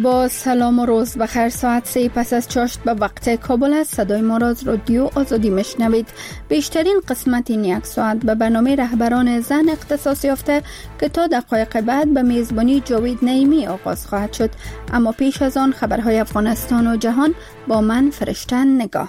با سلام و روز بخیر. ساعت 3 پس از چاشت به وقت کابل است. صدای ما را از رادیو آزادی میشنوید. بیشترین قسمت این یک ساعت به برنامه رهبران زن اختصاص یافته که تا دقایق بعد به میزبانی جاوید نعیمی آغاز خواهد شد. اما پیش از آن خبرهای افغانستان و جهان با من فرشته نگاه.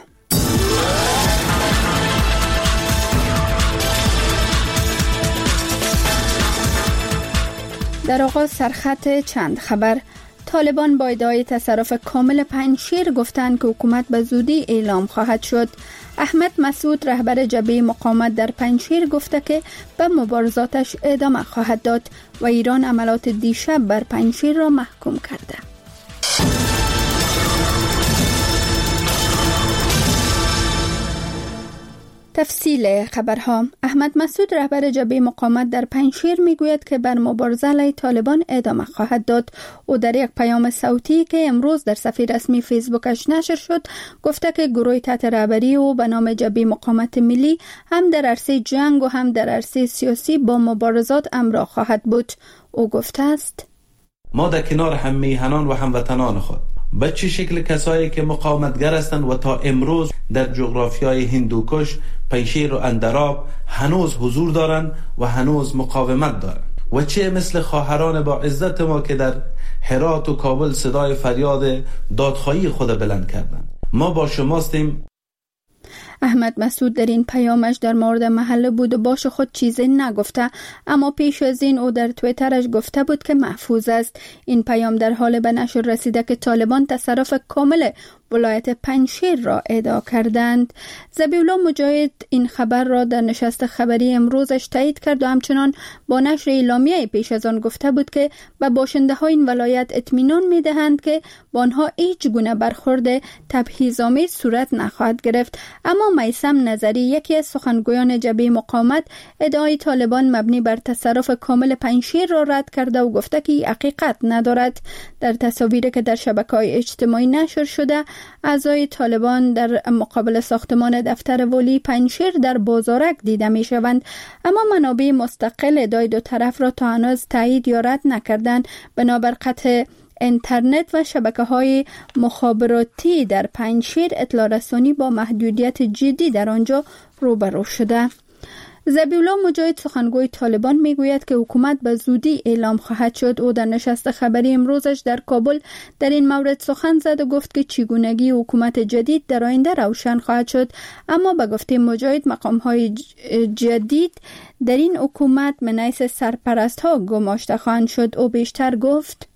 در آغاز سرخط چند خبر. طالبان با ادعای تصرف کامل پنجشیر گفتند که حکومت به زودی اعلام خواهد شد. احمد مسعود رهبر جبهه مقاومت در پنجشیر گفته که به مبارزاتش ادامه خواهد داد و ایران عملات دیشب بر پنجشیر را محکوم کرده. تفصیل خبرها. احمد مسعود رهبر جبهه مقاومت در پنجشیر میگوید که بر مبارزه علیه طالبان ادامه خواهد داد. او در یک پیام صوتی که امروز در صفحه رسمی فیسبوکش نشر شد گفته که گروه تحت رهبری او به نام جبهه مقاومت ملی هم در عرصه جنگ و هم در عرصه سیاسی با مبارزات همراه خواهد بود. او گفته است: ما در کنار هم میهنان و هموطنان خود به چه شکل کسایی که مقاومتگر هستند و تا امروز در جغرافیای هندوکش، پنجشیر و اندراب هنوز حضور دارند و هنوز مقاومت دارند و چه مثل خواهران با عزت ما که در هرات و کابل صدای فریاد دادخواهی خود بلند کردند. ما با شماستیم. احمد مسعود در این پیامش در مورد محل بود و باش خود چیزی نگفته، اما پیش از این او در توییترش گفته بود که محفوظ است. این پیام در حال به نشر رسیده که طالبان تصرف کامل ولایت پنجشیر را ادعا کردند. ذبیحالله مجاهد این خبر را در نشست خبری امروزش تایید کرد و همچنان با نشر اعلامیه پیش از آن گفته بود که به باشنده های این ولایت اطمینان می دهند که با آنها هیچ گونه برخورد تبعیض‌آمیز صورت نخواهد گرفت. اما میثم نظری یکی از سخنگویان جبهه مقاومت ادعای طالبان مبنی بر تصرف کامل پنجشیر را رد کرده و گفته که حقیقت ندارد. در تصاویری که در شبکه‌های اجتماعی نشر شده اعضای طالبان در مقابل ساختمان دفتر ولی پنجشیر در بازارک دیده می شوند، اما منابع مستقل ادعای دو طرف را تا هنوز تایید یا رد نکردند. بنابر قطع اینترنت و شبکه‌های مخابراتی در پنجشیر اطلاع رسانی با محدودیت جدی در آنجا روبرو شده. ذبیحالله مجاهد سخنگوی طالبان میگوید که حکومت به زودی اعلام خواهد شد. او در نشست خبری امروزش در کابل در این مورد سخن زد و گفت که چگونگی حکومت جدید در آینده روشن خواهد شد، اما به گفته مجاهد مقام‌های جدید در این حکومت من حیث سرپرست‌ها گماشته خواهند شد. او بیشتر گفت: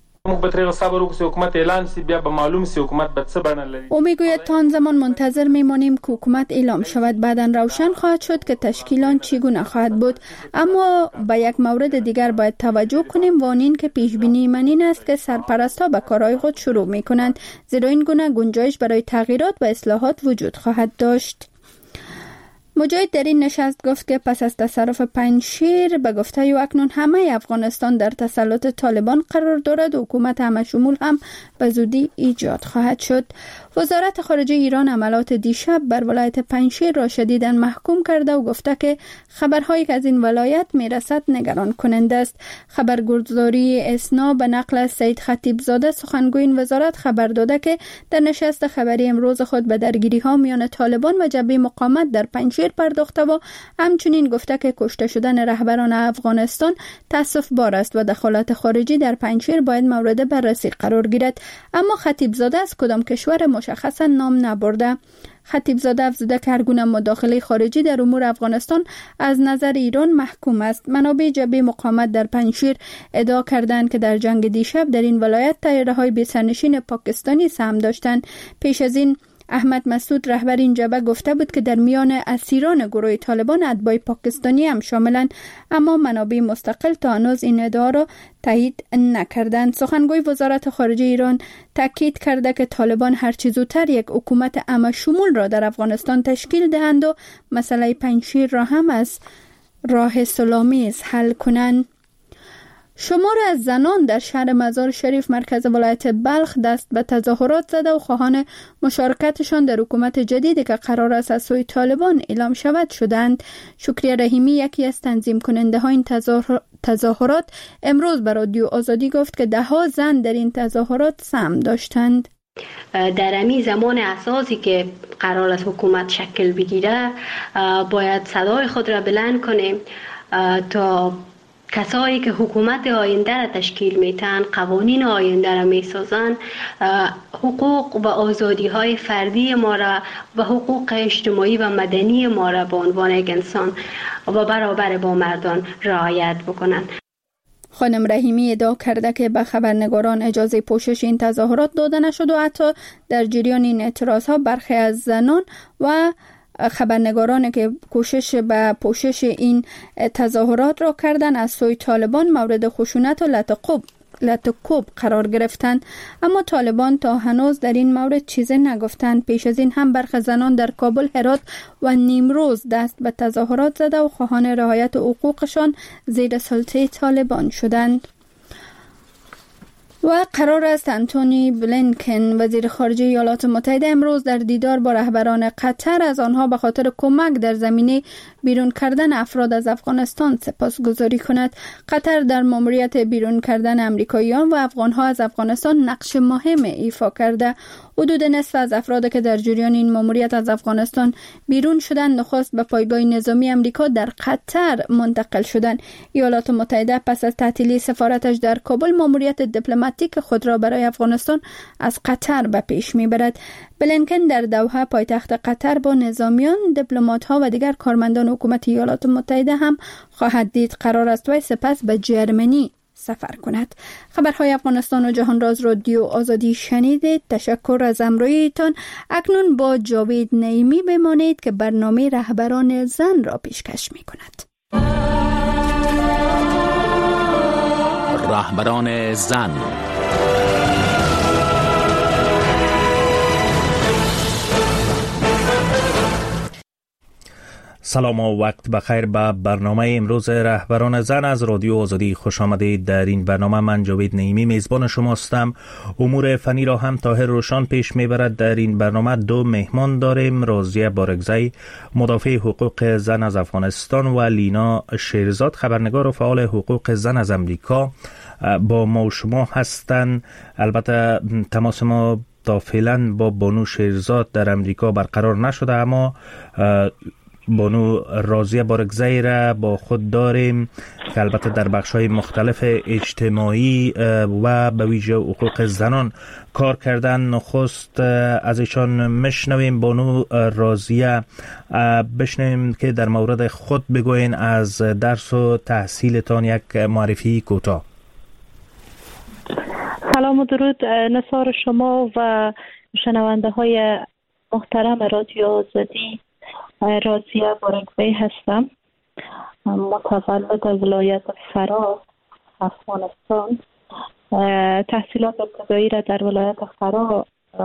او میگوید تا آن زمان منتظر میمانیم که حکومت اعلام شود، بعداً روشن خواهد شد که تشکیلان چگونه خواهد بود. اما به یک مورد دیگر باید توجه کنیم و آن این که پیش بینی من این است که سرپرست‌ها به کارهای خود شروع میکنند، زیرا این گونه گنجایش برای تغییرات و اصلاحات وجود خواهد داشت. مجاهد در این نشست گفت که پس از تصرف پنجشیر به گفته او اکنون همه افغانستان در تسلط طالبان قرار دارد و حکومت همه شمول هم به زودی ایجاد خواهد شد. وزارت خارجه ایران عملات دیشب بر ولایت پنجشیر را شدیداً محکوم کرده و گفته که خبرهایی که از این ولایت میرسد نگران کننده است. خبرگزاری اسنا به نقل از سید خطیبزاده سخنگوی این وزارت خبر داده که در نشست خبری امروز خود به درگیری‌ها میان طالبان و جبهه مقاومت در پنجشیر پرداخته و همچنین گفته که کشته شدن رهبران افغانستان تأسف بار است و دخالت خارجی در پنجشیر باید مورد بررسی قرار گیرد. اما خطیبزاده از کدام کشور مشخصا نام نبرده. خطیبزاده افزوده که هر گونه مداخله خارجی در امور افغانستان از نظر ایران محکوم است. منابع جبهه مقاومت در پنجشیر ادعا کردند که در جنگ دیشب در این ولایت طیاره‌های بی‌سرنشین پاکستانی سهم داشتند. پیش از این احمد مسعود رهبر این جبهه گفته بود که در میان اسیران گروه طالبان اتباع پاکستانی هم شاملند، اما منابع مستقل تا هنوز این ادعا را تایید نکردند. سخنگوی وزارت خارجه ایران تاکید کرده که طالبان هر چه زودتر یک حکومت عامه شمول را در افغانستان تشکیل دهند و مسئله پنجشیر را هم از راه صلح‌آمیز حل کنند. شمار از زنان در شهر مزار شریف مرکز ولایت بلخ دست به تظاهرات زده و خواهان مشارکتشان در حکومت جدیدی که قرار است از سوی طالبان اعلام شود شدند. شکریه رحیمی یکی از تنظیم کننده های این تظاهرات امروز به رادیو آزادی گفت که 10 زن در این تظاهرات سهم داشتند. در امی زمان اساسی که قرار است حکومت شکل بگیره باید صدای خود را بلند کنیم تا کسایی که حکومت آینده را تشکیل میتن، قوانین آینده را میسازن، حقوق و آزادی های فردی ما را و حقوق اجتماعی و مدنی ما را به عنوان یک انسان و برابر با مردان رعایت بکنن. خانم رحیمی ادعا کرده که به خبرنگاران اجازه پوشش این تظاهرات داده نشد و حتی در جریان این اعتراضها برخی از زنان و خبرنگارانی که کوشش به پوشش این تظاهرات را کردند از سوی طالبان مورد خشونت و لطکوب قرار گرفتند، اما طالبان تا هنوز در این مورد چیزی نگفتند. پیش از این هم برخی زنان در کابل، هرات و نیمروز دست به تظاهرات زده و خواهان رعایت حقوقشان زیر سلطه طالبان شدند. و قرار است انتونی بلینکن وزیر خارجه ایالات متحده امروز در دیدار با رهبران قطر از آنها به خاطر کمک در زمینه بیرون کردن افراد از افغانستان سپاسگزاری کند. قطر در ماموریت بیرون کردن امریکاییان و افغانها از افغانستان نقش مهم ایفا کرده. حدود نصف از افراد که در جریان این ماموریت از افغانستان بیرون شدند نخست به پایگاه نظامی امریکا در قطر منتقل شدند. ایالات متحده پس از تعطیلی سفارتش در کابل ماموریت دیپلماتیک خود را برای افغانستان از قطر به پیش میبرد. بلینکن در دوحه پایتخت قطر با نظامیان، دیپلمات‌ها و دیگر کارمندان حکومت ایالات متحده هم خواهد دید. قرار است وی سپس به جرمنی سفر کند. خبرهای افغانستان و جهان راز رادیو آزادی شنیدید. تشکر از همراهیتان. اکنون با جاوید نعیمی بمانید که برنامه رهبران زن را پیشکش می کند. رهبران زن. سلام و وقت بخیر. به برنامه امروز رهبران زن از رادیو آزادی خوش آمدید. در این برنامه من جاوید نعیمی میزبان شما هستم. امور فنی را هم طاهر روشان پیش میبرد. در این برنامه 2 مهمان داریم: رازیه بارگزی، مدافع حقوق زن از افغانستان، و لینا شیرزاد، خبرنگار و فعال حقوق زن از امریکا با ما و شما هستند. البته تماس ما تا فعلا با بانو شیرزاد در امریکا برقرار نشده، اما بانو رازیه بارگزی را با خود داریم که البته در بخش‌های مختلف اجتماعی و به ویژه حقوق زنان کار کردن. نخست از ایشان مشنویم. بانو رازیه، بشنویم که در مورد خود بگوین، از درس و تحصیلتان یک معرفی کوتاه. سلام و درود نثار شما و شنونده های محترم رادیو آزادی. رازیه بارگزی هستم، متولد ولایت فرا، افغانستان. تحصیلات ابتدایی را در ولایت فرا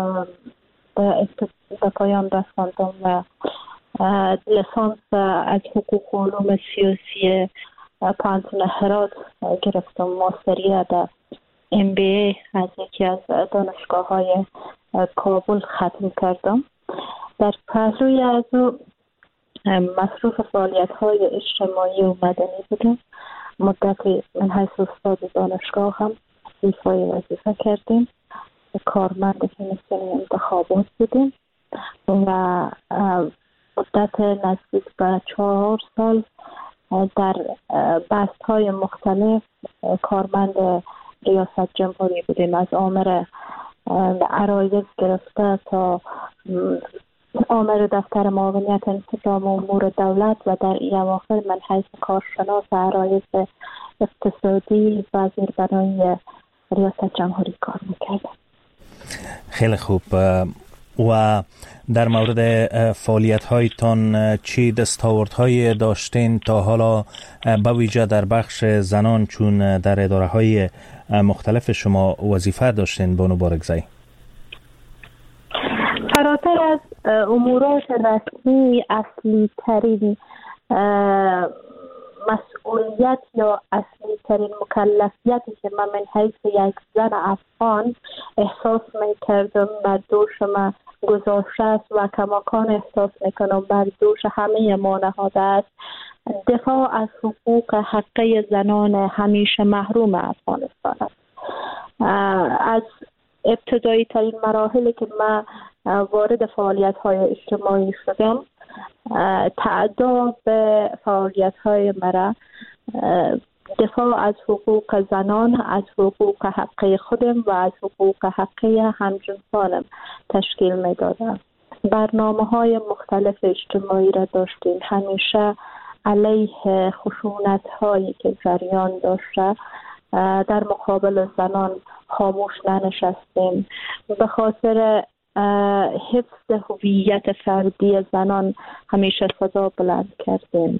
به پایان رساندم و لیسانس از حقوق و علوم سیاسی پانتون هرات گرفتم. ماستری را در MBA از یکی از دانشگاه‌های کابل ختم کردم. در پهلوی از او مصروف فعالیت‌های اجتماعی و مدنی بودم. مدتی من حیث استاد دانشگاه هم ایفای وظیفه کردیم. کارمند کمیسیون انتخابات بودیم و مدت نزدیک به 4 سال در بست‌های مختلف کارمند ریاست جمهوری بودیم، از آمر عرایض گرفته تا آمر دفتر معاونیت انتظام امور دولت و در این اواخر من حیث کارشناس عرایض اقتصادی و زیربنای ریاست جمهوری کار میکردم. خیلی خوب. و در مورد فعالیت هایتان چی دستاوردهایی داشتین تا حالا، به ویژه در بخش زنان، چون در اداره های مختلف شما وظیفه داشتین بانو بارگزی؟ فراتر از امورات رسمی، اصلی ترین مسئولیت یا اصلی ترین مکلفیتی که من حیث یک زن افغان احساس میکردم بر دوش من گذاشته است و کماکان احساس میکنم بر دوش همه ما نهاده است، دفاع از حقوق حقه زنان همیشه محروم افغانستان است. از ابتدایی ترین مراحلی که من وارد فعالیت های اجتماعی شدم، تعداد به فعالیت های مرا دفاع از حقوق زنان، از حقوق حقه خودم و از حقوق حقه همجنسانم تشکیل می دادم. برنامه های مختلف اجتماعی را داشتیم، همیشه علیه خشونت هایی که جریان داشته در مقابل زنان خاموش ننشستیم. به خاطر حفظ هویت فردی زنان همیشه صدا بلند کردیم.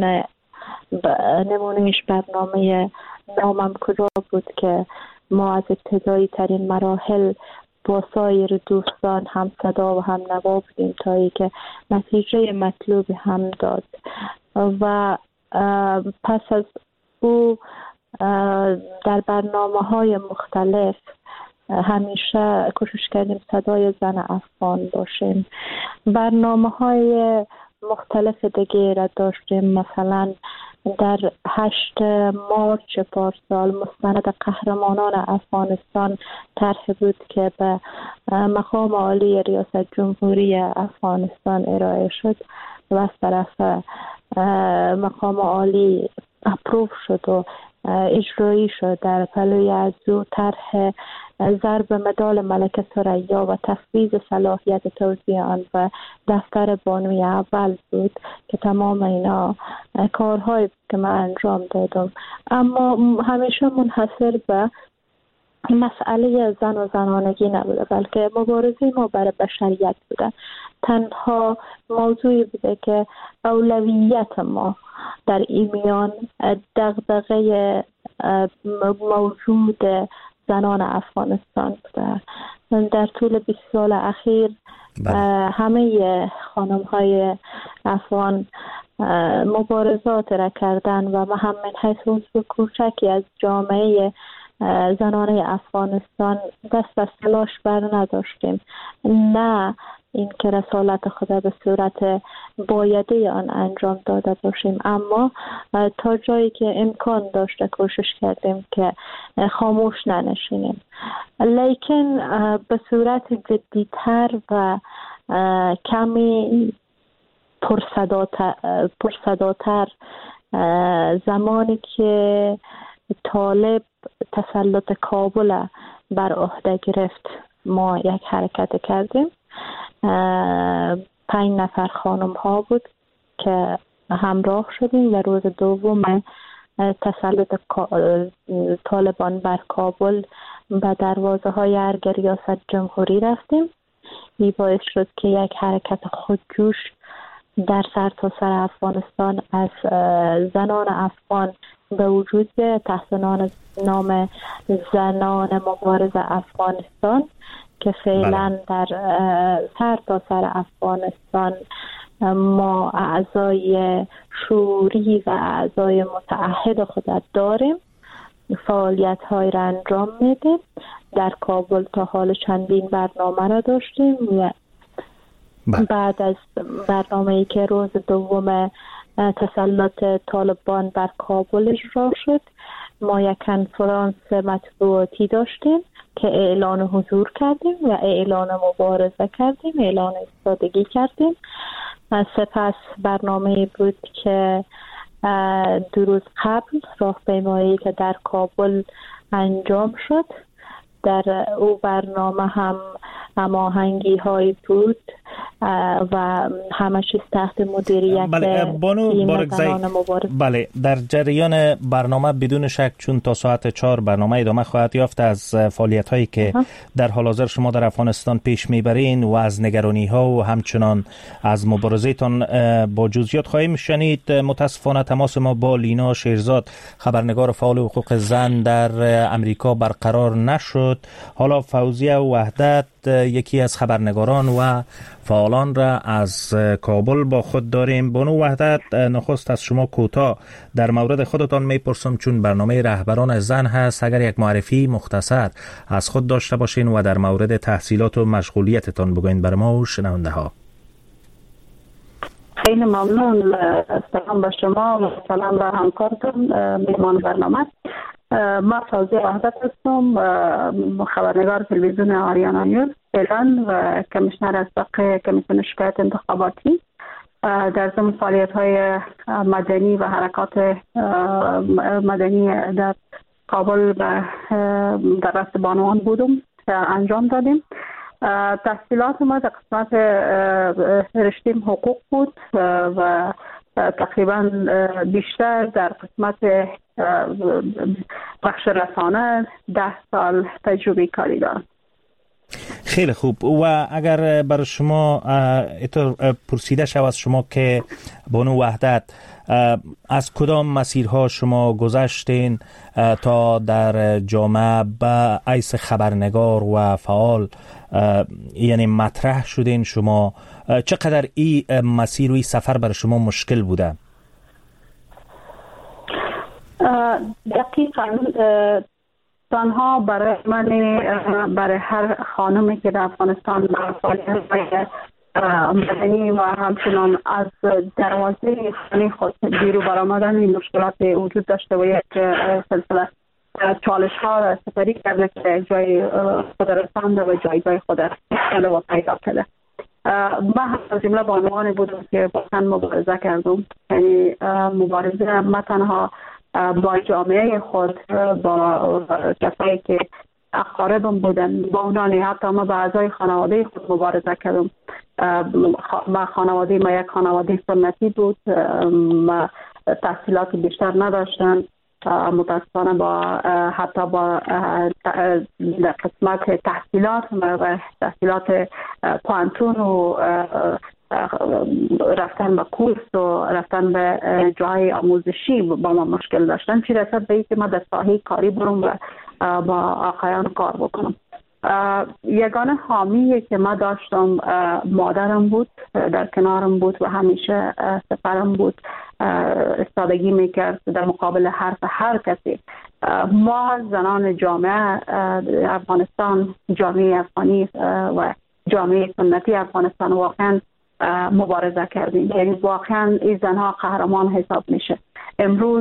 نمونهش برنامه نامم کجا بود که ما از ابتدایی ترین مراحل با سایر دوستان هم صدا و هم نوا بودیم تا ای که نتیجه مطلوبی هم داد. و پس از او در برنامه‌های مختلف همیشه کوشش کردیم صدای زن افغان باشیم. برنامه‌های مختلف دیگه را داشتیم، مثلا در 8 مارچ پارسال مستند قهرمانان افغانستان طرح بود که به مقام عالی ریاست جمهوری افغانستان ارائه شد و از طرف مقام عالی اپروف شد و اجرایی شد. در پلوی از او طرح ضرب مدال ملکه ثریا و تفویض صلاحیت توزیع آن و دفتر بانوی اول بود که تمام اینا کارهایی که من انجام دادم، اما همیشه منحصر به مسئله زن و زنانگی نبوده، بلکه مبارزه ما برای بشریت بوده. تنها موضوعی بوده که اولویت ما در این میان دغدغه موجود زنان افغانستان بوده. در طول 20 سال اخیر همه خانم‌های افغان مبارزات را کردن و ما هم من حیث عضو کوچکی از جامعه زنانه افغانستان دست از تلاش بر نداشتیم، نه این که رسالت خدا به صورت بایده آن انجام داده باشیم، اما تا جایی که امکان داشته کوشش کردیم که خاموش ننشینیم. لیکن به صورت جدیتر و کمی پرصداتر زمانی که طالب تسلط کابل بر عهده گرفت ما یک حرکت کردیم. 5 نفر خانم ها بود که همراه شدیم و روز دوم تسلط طالبان بر کابل به دروازه های ارگ ریاست جمهوری رفتیم. این باعث شد که یک حرکت خودجوش در سرتاسر افغانستان از زنان افغان به وجود تحت نام زنان مبارز افغانستان که فعلا در سرتاسر افغانستان ما اعضای شوری و اعضای متعهد خود داریم. فعالیت های را انجام میدیم. در کابل تا حال چندین برنامه را داشتیم و بعد از برنامه‌ای که روز دوم تسلط طالبان بر کابل اجرا شد، ما یک کنفرانس مطبوعاتی داشتیم که اعلان حضور کردیم و اعلان مبارزه کردیم، اعلان ایستادگی کردیم. سپس برنامه بود که 2 روز قبل راهپیمایی که در کابل انجام شد، در او برنامه هم هماهنگی های بود و همه چیز تحت مدیریت بله، در جریان برنامه بدون شک چون تا ساعت 4 برنامه ادامه خواهد یافت، از فعالیت هایی که در حال حاضر شما در افغانستان پیش میبرین و از نگرانی ها و همچنان از مبارزه تان با جزئیات خواهیم شنید. متاسفانه تماس ما با لینا شیرزاد، خبرنگار فعال حقوق زن در امریکا برقرار نشد. حالا فوزیه وحدت، یکی از خبرنگاران و فعالان را از کابل با خود داریم. بانو وحدت، نخست از شما کوتاه در مورد خودتان میپرسم، چون برنامه رهبران زن هست، اگر یک معرفی مختصر از خود داشته باشین و در مورد تحصیلات و مشغولیتتان بگوین بر ما و شنونده ها. خیلی ممنون. سلام به شما و سلام به همکارتون میهمان برنامه. ما فوزیه وحدت هستم، خبرنگار تلویزیون آریانا نیوز فعلا و کمیشنر اسبق کمیسیون شکایت انتخاباتی. در ضمن فعالیت‌های مدنی و حرکات مدنی در کابل و در رست بانوان بودم انجام دادیم. تحصیلات ما در قسمت رشته حقوق بود و تقریبا بیشتر در قسمت بخش رسانه 10 سال تجربه کاری دارم. خیلی خوب. و اگر برای شما پرسیده شود از شما که بانو وحدت از کدام مسیرها شما گذشتین تا در جامعه به حیث خبرنگار و فعال یعنی مطرح شدین، شما چقدر این مسیر و این سفر برای شما مشکل بوده؟ دقیقاً تنها برای من، برای هر خانمی که در افغانستان در فعالیت‌های مدنی و همچنان از دروازه خانه خود بیرون برآمدن این مشکلات وجود داشته و یک سلسله چالش ها را سپری کرده که جای خود رسانده و جایگاه خود را پیدا کرده. من از جمله بانوانی بودم که با تن مبارزه کردم. یعنی مبارزه ما تنها با جامعه خود، با کسایی که اقاربم بودن، با اونانی، حتی ما با اعضای خانواده خود مبارزه کردم. ما خانواده ما یک خانواده سنتی بود، ما تحصیلات بیشتر نداشتن. متاسفانه با حتی با قسمت تحصیلات و تحصیلات پانتون و رفتن به کورس و رفتن به جای آموزشی با ما مشکل داشتن، چی رسد به اینکه ما در ساحه کاری برم و با آقایان کار بکنم. یگانه حامیه که ما داشتم مادرم بود، در کنارم بود و همیشه سپرم بود، استادگی میکرد در مقابل حرف هر کسی. ما زنان جامعه افغانستان، جامعه افغانی و جامعه سنتی افغانستان واقعا مبارزه کردیم. یعنی واقعا این زنها قهرمان حساب میشه. امروز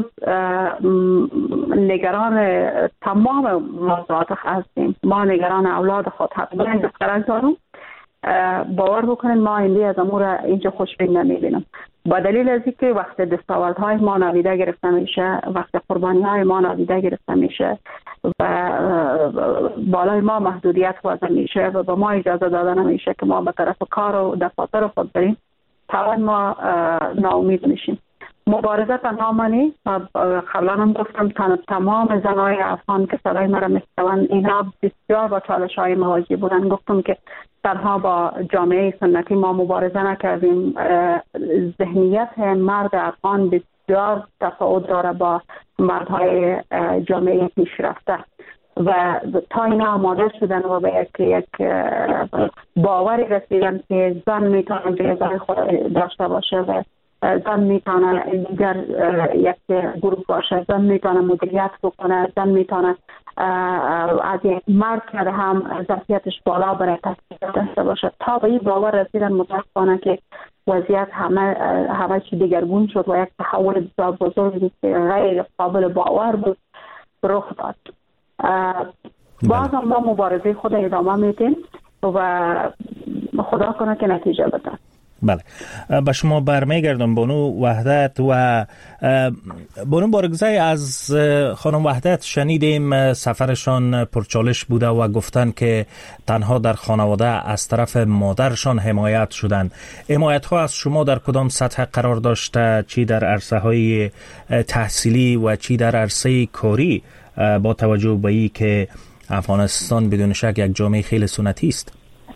نگران تمام موضوعات هستیم. ما نگران اولاد خود هستیم. من دختران دارم. باور بکنید ما از امور اینجا خوشبین نمیبینم. با دلیل از اینکه وقت دستاوردهای ما نادیده گرفته میشه، وقت قربانی‌های ما نادیده گرفته میشه و بالای ما محدودیت وضع میشه و به ما اجازه داده نمیشه که ما به طرف کار و دفاتر خود بریم، طبعا ما ناامید میشیم. مبارزه تنها منی. قبلا هم گفتم تمام زنای افغان که صدای مرا میشنوند اینها بسیار با چالش های مواجه بودن. گفتم که تنها با جامعه سنتی ما مبارزه نکردیم. ذهنیت مرد افغان بسیار تفاوت داره با مردهای جامعه پیشرفته و تا اینا آماده شدن و به یک باوری رسیدن که زن میتونه جایگاه خود داشته باشه و زن میتونه دیگر یک گروه باشه، زن میتونه مدیریت بکنه، زن میتونه از یک مرد که هم ظرفیتش بالا برای تصمیم داشته باشه. تا به این باور رسیدن متاسفانه که وضعیت همه چی دیگرگون شد و یک تحول بسیار بزرگی که غیر قابل باور بود رخ داد. باز هم ما مبارزه خود ادامه میدیم و خدا کنه که نتیجه بده. بله، به شما برمیگردم بانو وحدت. و بانو بارگزای، از خانم وحدت شنیدیم سفرشان پرچالش بوده و گفتن که تنها در خانواده از طرف مادرشان حمایت شدن. حمایت ها از شما در کدام سطح قرار داشته، چی در عرصه های تحصیلی و چی در عرصه کاری، با توجه به این که افغانستان بدون شک یک جامعه خیلی سنتی است؟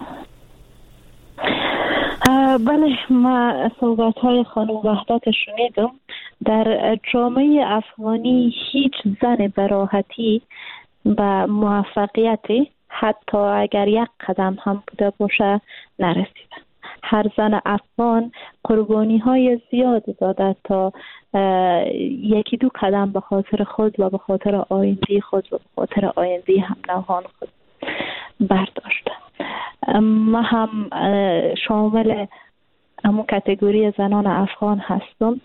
بله، ما صحبت‌های خانم وحدت شنیدم. در جامعه افغانی هیچ زن به راحتی و موفقیتی حتی اگر یک قدم هم بوده باشه نرسیده. هر زن افغان قربانی های زیادی داده تا یکی دو قدم به خاطر خود و به خاطر آینده خود و به خاطر آینده هم نوعان خود برداشته. ما هم شامل همون کاتگوری زنان افغان هستم.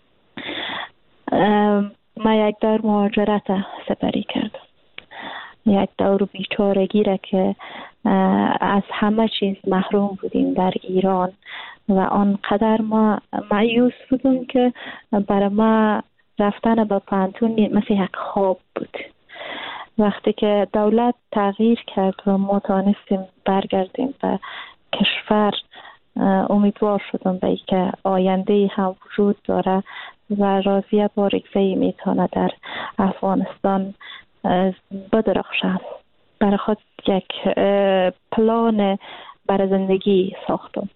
ما یک دور مهاجرت سپری کردم، یک دور بیچارگی را که از همه چیز محروم بودیم در ایران و آنقدر ما مایوس بودیم که برای ما رفتن به پانتون مثل یک خواب بود. وقتی که دولت تغییر کرد و ما تانستیم برگردیم به کشور، امیدوار شدم به که آینده هم وجود داره و راضیه باریکزهی میتونه در افغانستان بدرخشد. برای خود یک پلان برای زندگی ساختم.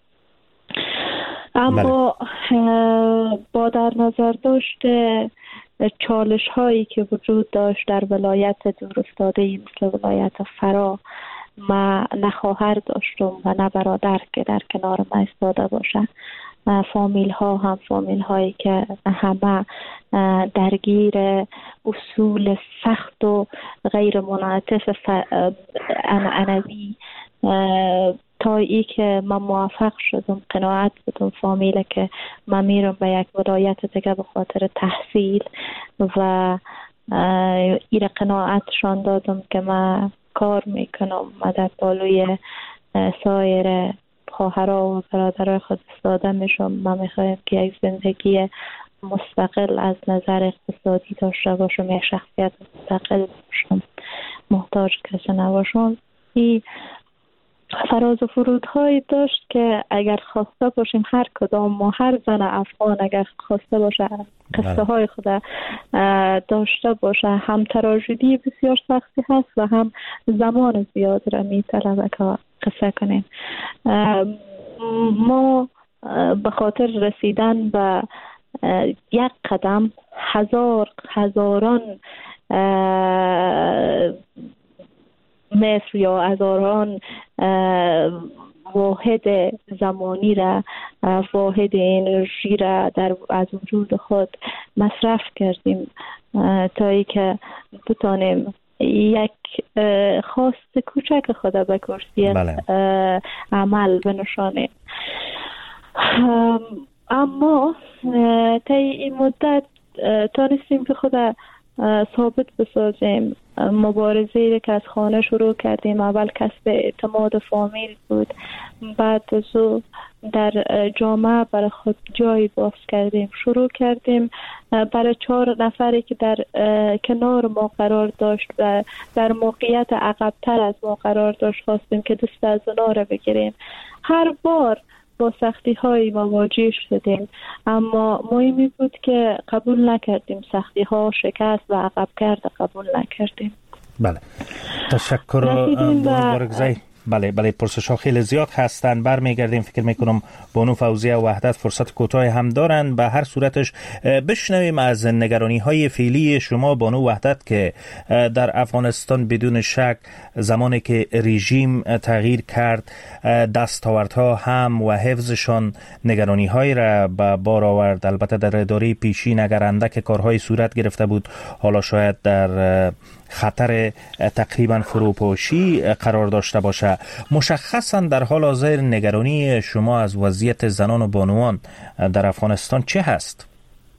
اما با در نظر داشت چالش هایی که وجود داشت در ولایت دورافتاده مثل ولایت فرا، ما نه خواهر داشتم و نه برادر که در کنار ما ایستاده باشه. فامیل ها هم فامیل هایی که همه درگیر اصول سخت و غیر منعطف عنعنوی تا ای که من موفق شدم قناعت بدم فامیل که من میرم به یک ولایت دیگه به خاطر تحصیل و این قناعتشان دادم که من کار میکنم و در بالوی سایر خواهرها و برادرای خود استاده میشم. من میخوایم که یک زندگی مستقل از نظر اقتصادی داشته باشم، یک شخصیت مستقل باشم، محتاج کسی نباشم. این فراز و فرودهایی داشت که اگر خواسته باشیم هر کدام ما، هر زن افغان اگر خواسته باشه قصه های خود داشته باشه، هم تراژدی بسیار سختی هست و هم زمان زیاد را میطلبه که قصه کنیم. ما به خاطر رسیدن به یک قدم هزاران متر یا هزاران واحد زمانی را، واحد انرژی را از وجود خود مصرف کردیم تا ای که بتانیم یک خواست کوچک خود به کرسی عمل بنشانیم. اما تا این مدت تانستیم که خود ثابت بسازیم. مبارزه که از خانه شروع کردیم، اول کسب اعتماد فامیل بود، بعد از او در جامعه برای خود جای باز کردیم، شروع کردیم برای 4 نفری که در کنار ما قرار داشت و در موقعیت عقب‌تر از ما قرار داشت خواستیم که دست از اونا را بگیریم. هر بار با سختی های مواجه شدیم، اما مهمی بود که قبول نکردیم سختی ها، شکست و عقب کرده قبول نکردیم. بله، تشکر بارگزای. بله پرسش ها خیلی زیاد هستن، برمیگردیم. فکر میکنم بانو فوزیه و وحدت فرصت کوتاه هم دارن. به هر صورتش بشنویم از نگرانی های فعلی شما بانو وحدت که در افغانستان بدون شک زمانی که رژیم تغییر کرد دستاوردها هم و حفظشان نگرانی های را به بار آورد. البته در اداره پیشین اگر اندک کارهای صورت گرفته بود، حالا شاید در خطر تقریبا فروپاشی قرار داشته باشه. مشخصا در حال حاضر نگرانی شما از وضعیت زنان و بانوان در افغانستان چه هست؟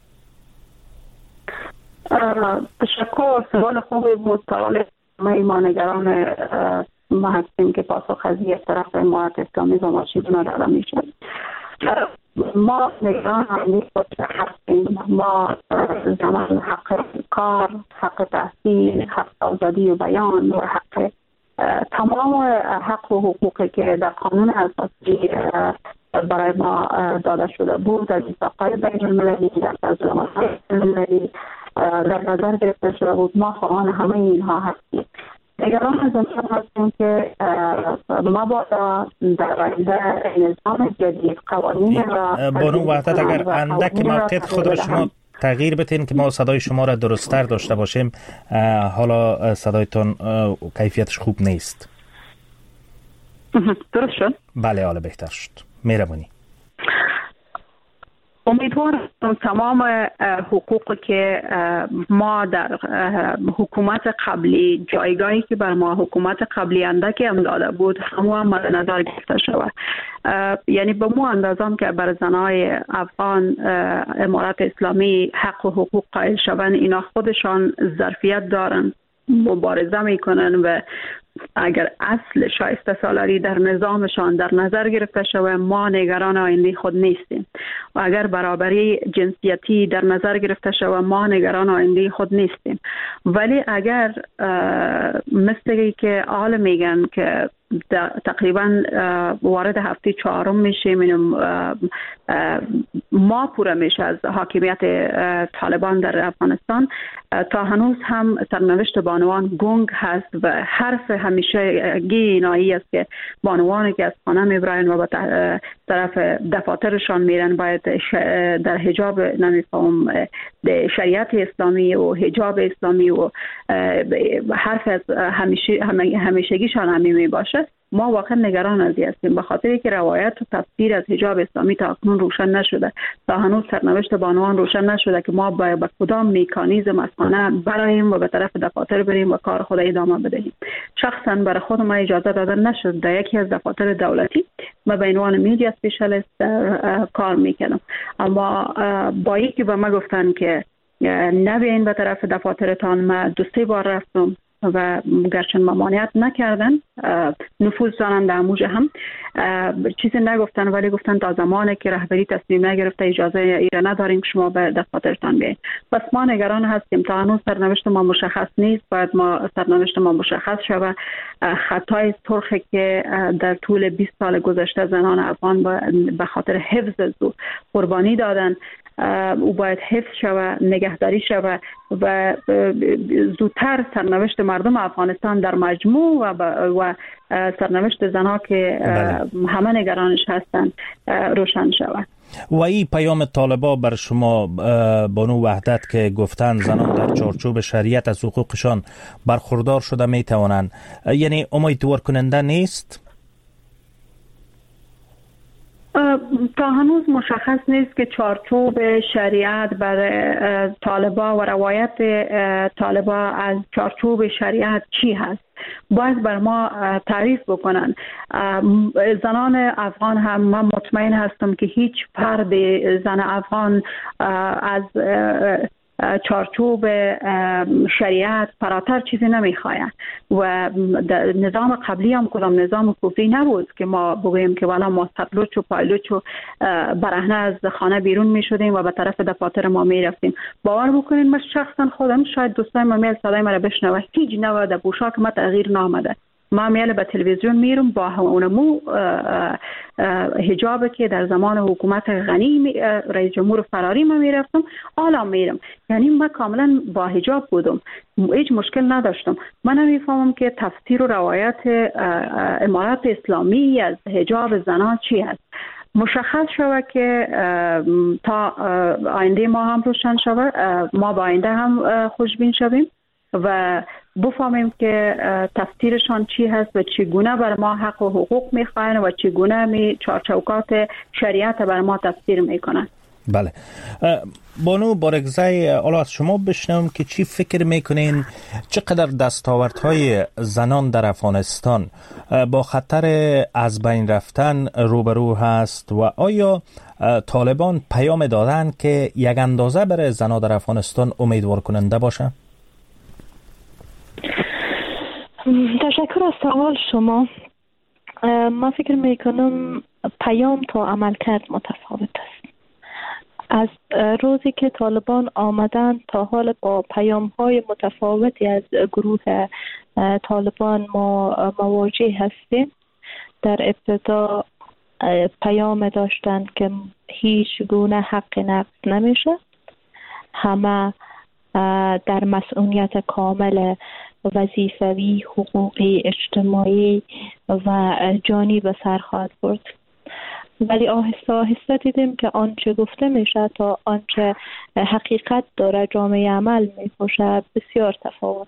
تشکر، سوال خوبی بود. ما نگران ما هستیم که پاسخ از یک طرف امارت اسلامی و مارکسیسم داده میشه. ما نگران هستیم. ما زمان حق کار، حق تحصیل، حق آزادی و بیان و حق تمام حق و حقوقی که در قانون اساسی برای ما داده شده بود در اتفاقهای بین المللی، در تنظیم‌های المللی در نظر گرفته شده بود، ما خواهان همه اینها هستیم. نگران از این هستیم که مبادا در آینده نظام جدید قوانین را بانو وحدت اگر اندک موقعیت خود را شما تغییر بتین که ما صدای شما را درست‌تر داشته باشیم. حالا صدایتون کیفیتش خوب نیست. درست شد؟ بله، حالا بهتر شد. مهربانی. امیدوارم تمام حقوقی که ما در حکومت قبلی، جایگاهی که بر ما حکومت قبلی اندکی هم داده بود، همون مد نظر گرفته شود. یعنی به مو اندازم که بر زنای افغان امارت اسلامی حق و حقوق قائل شوند، اینا خودشان ظرفیت دارن، مبارزه میکنن و اگر اصل شایسته سالاری در نظامشان در نظر گرفته شود، ما نگران آینده خود نیستیم. و اگر برابری جنسیتی در نظر گرفته شود، ما نگران آینده خود نیستیم. ولی اگر مثل که آل میگن که تقریبا وارد هفته 4 میشیم، ما پوره میشه از حاکمیت طالبان در افغانستان، تا هنوز هم سرنوشت بانوان گنگ هست و حرف همیشگی اینایی است که بانوانی که از خانه میبرن و به طرف دفاترشان میرن باید در حجاب نمیفهم شریعت اسلامی و حجاب اسلامی و حرف از همیشگیشان همین میباشه. ما واقعا نگران از این هستیم، به خاطر که روایت و تفسیر از حجاب اسلامی تا اکنون روشن نشده، تا هنوز سرنوشت بانوان روشن نشده که ما باید به کدام مکانیزم از خانه برایم و به طرف دفاتر بریم و کار خود ادامه بدهیم. شخصا برای خود ما اجازه داده نشد در یکی از دفاتر دولتی ما به عنوان میدیا اسپیشالیست کار میکنم، اما با یکی به ما گفتن که نبین به طرف دفاترتان. ما 2-3 بار رفتم و گرچه ممانعت نکردن، نفوذ دارن در موجه هم چیزی نگفتن، ولی گفتن تا زمانی که رهبری تصمیم نگرفته اجازه ایره نداریم شما به دفاترتان بیایید. پس ما نگران هستیم، تا هنوز سرنوشت ما مشخص نیست، باید ما سرنوشت ما مشخص شود. خطای سرخی که در طول 20 سال گذشته زنان افغان به خاطر حفظ قربانی دادن، او باید حفظ شود، نگهداری شود و زودتر سرنوشت مردم افغانستان در مجموع و سرنوشت زنها که همه نگرانش هستند روشن شود. و این پیام طالبا بر شما بانو وحدت که گفتن زنان در چارچوب شریعت از حقوقشان برخوردار شده می توانند، یعنی امیدوار کننده نیست؟ تا هنوز مشخص نیست که چارچوب شریعت برای طالبا و روایت طالبا از چارچوب شریعت چی هست. باید بر ما تعریف بکنن. زنان افغان هم من مطمئن هستم که هیچ فرد زن افغان از چارچوب شریعت فراتر چیزی نمیخواین و نظام قبلی هم کدام نظام کفری نبود که ما بگوییم که والا ما سطلوچ و پایلوچ و برهنه از خانه بیرون میشدیم و به طرف دفاتر ما میرفتیم. باور بکنین من شخصا خودم شاید دوستای ما میل صدای ما را بشنوه، هیچ نوع در پوشاک ما تغییر نامده. ما میل به تلویزیون میرم با اونمو حجابی که در زمان حکومت غنی رئیس جمهور فراری ما میرفتم حالا میرم، یعنی من کاملا با حجاب بودم، هیچ مشکل نداشتم. من نمیفهمم که تفسیر و روایت امارت اسلامی از حجاب زنان چی هست. مشخص شود که تا آینده ما هم روشن شود، ما با آینده هم خوشبین شویم و بفهمیم که تفسیرشان چی هست و چگونه بر ما حق و حقوق میخواین و چگونه چارچوکات شریعت بر ما تفسیر میکنن. بله بانو بارگزای، حالا از شما بشنوم که چی فکر میکنین چقدر دستاوردهای زنان در افغانستان با خطر از بین رفتن روبرو هست و آیا طالبان پیام دادن که یک اندازه برای زنان در افغانستان امیدوار کننده باشه؟ تشکر از سوال شما. من فکر میکنم پیام تا عمل کرد متفاوت است. از روزی که طالبان آمدن تا حال با پیام های متفاوتی از گروه طالبان ما مواجه هستیم. در ابتدا پیام داشتند که هیچ گونه حق نقض نمیشه، همه در مسئولیت کامل وظیفوی، حقوقی، اجتماعی و جانی به سر خواهد برد. ولی آهسته آهسته دیدیم که آنچه گفته میشه تا آنچه حقیقت داره جامعه عمل میپوشه بسیار تفاوت داره.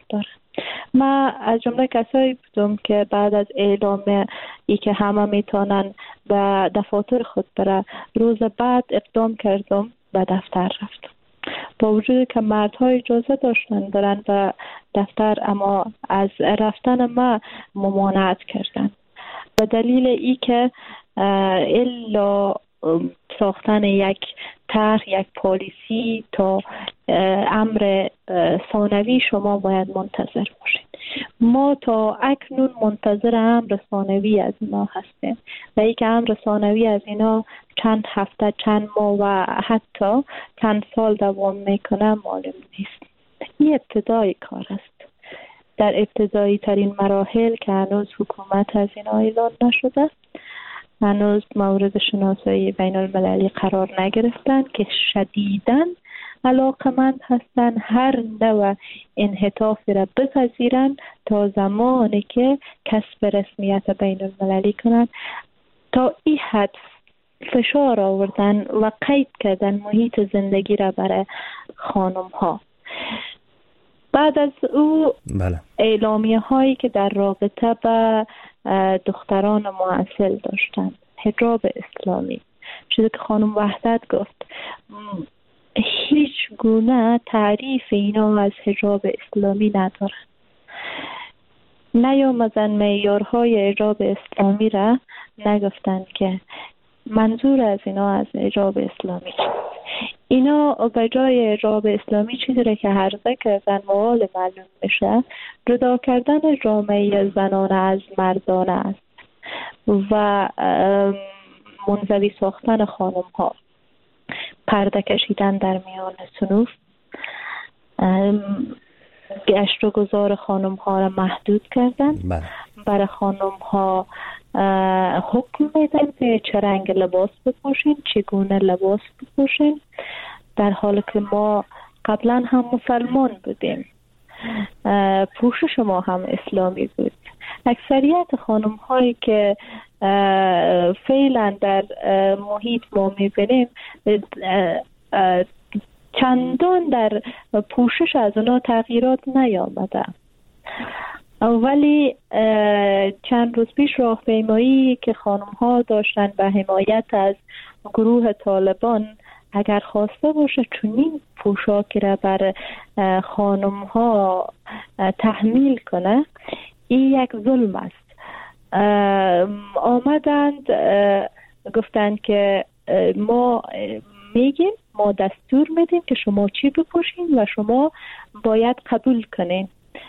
ما از جمله کسایی بودم که بعد از اعلام ای که همه میتونن به دفاتر خود بره، روز بعد اقدام کردم به دفتر رفتم. با وجود که مردها اجازه داشتن برن به دفتر، اما از رفتن ما ممانعت کردن به دلیل ای که الا ساختن یک طرح، یک پالیسی تا امر ثانوی شما باید منتظر باشید. ما تا اکنون منتظر امر ثانوی از اینا هستیم و ای که امر ثانوی از اینا چند هفته، چند ماه و حتی چند سال دوام میکنه معلوم نیست. این ابتدای کار است، در ابتدایی ترین مراحل که هنوز حکومت از اینا اعلان نشده، هنوز مورد شناسایی بین المللی قرار نگرفتن که شدیداً علاقمند هستن هر نوع انحطافی را بپذیرن تا زمانی که کسب رسمیت بین المللی کنن. تا این حد فشار آوردن و قید کردن محیط زندگی را برای خانم ها. بعد از او اعلامیه هایی که در رابطه با دختران معسل داشتن، حجاب اسلامی، چیزی که خانم وحدت گفت، هیچ گونه تعریف اینا از حجاب اسلامی ندارن. نیامدن معیارهای حجاب اسلامی را نگفتن که منظور از اینا از حجاب اسلامی چیست. اینا به جای حجاب اسلامی چیزی را که عرضه کردن موال معلوم بشه، جدا کردن جامعه زنانه از مردانه است و منزوی ساختن خانم ها، پرده کشیدن در میان صنوف، گشت و گذار خانم ها را محدود کردن. برای خانم ها حکم میدن که چه رنگ لباس بپوشین، چگونه لباس بپوشین، در حالی که ما قبلا هم مسلمان بودیم، پوشش ما هم اسلامی بود. اکثریت خانم هایی که فعلا در محیط ما میبینیم چندان در پوشش از اونا تغییرات نیامده. ولی چند روز پیش راهپیمایی که خانم ها داشتن به حمایت از گروه طالبان، اگر خواسته باشه چنین پوشاکی را بر خانم ها تحمیل کنه، این یک ظلم است. آمدند گفتند که ما میگیم، ما دستور میدیم که شما چی بپوشین و شما باید قبول کنین.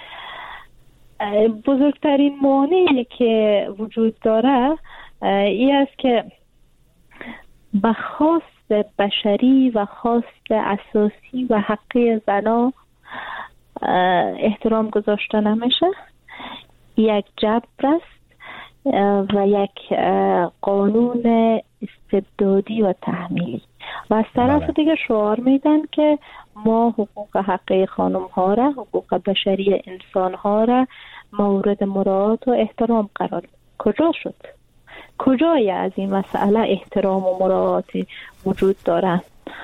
بزرگترین مانعی که وجود داره این است که به خواست بشری و خواست اساسی و حقی زنا احترام گذاشته نمیشه. یک جبر است و یک قانون استبدادی و تحمیلی و از طرف دیگه شعار میدن که ما حقوق حقی خانم ها را، حقوق بشری انسان ها را مورد مراعات و احترام قرار. کجا شد؟ کجای از این مسئله احترام و مراعاتی وجود داره؟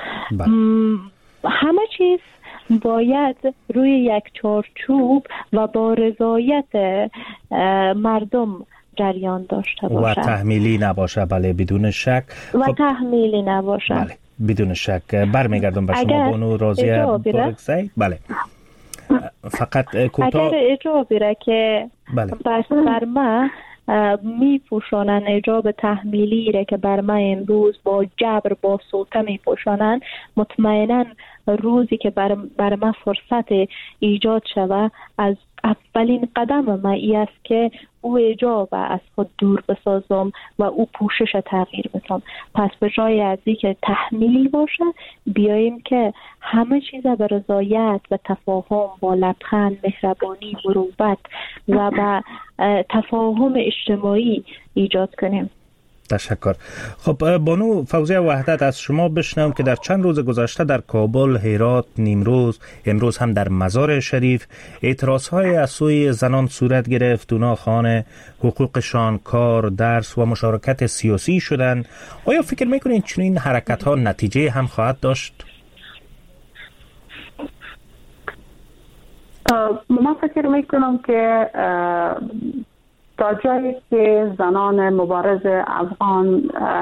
همه چیز باید روی یک چارچوب و با رضایت مردم جریان داشته باشه و تحمیلی نباشه. بله بدون شک. و تحمیلی نباشه. بله بدون شک. برمیگردم به شما بانو راضیه بارکزی. بله فقط کوتاه اگر اجابه را که بر ما می پوشانن، حجاب تحمیلی را که بر ما امروز با جبر با سلطه می پوشانن، مطمئنا روزی که بر ما فرصت ایجاد شود، از اولین قدم ما ای است که او حجاب از خود دور بسازم و او پوشش تغییر بدم. پس به جای از اینکه تحمیلی باشه، بیاییم که همه چیز به رضایت و تفاهم، با لبخند، مهربانی، مروت و با تفاهم اجتماعی ایجاد کنیم. تشکر. خب بانو فوزیه وحدت، از شما بشنوم که در چند روز گذشته در کابل، هرات، نیمروز، امروز هم در مزار شریف اعتراضهای از سوی زنان صورت گرفت. اونا خواهان حقوقشان، کار، درس و مشارکت سیاسی شدن. آیا فکر میکنین چنین حرکت ها نتیجه هم خواهد داشت؟ من فکر میکنم که تا جایی که زنان مبارز افغان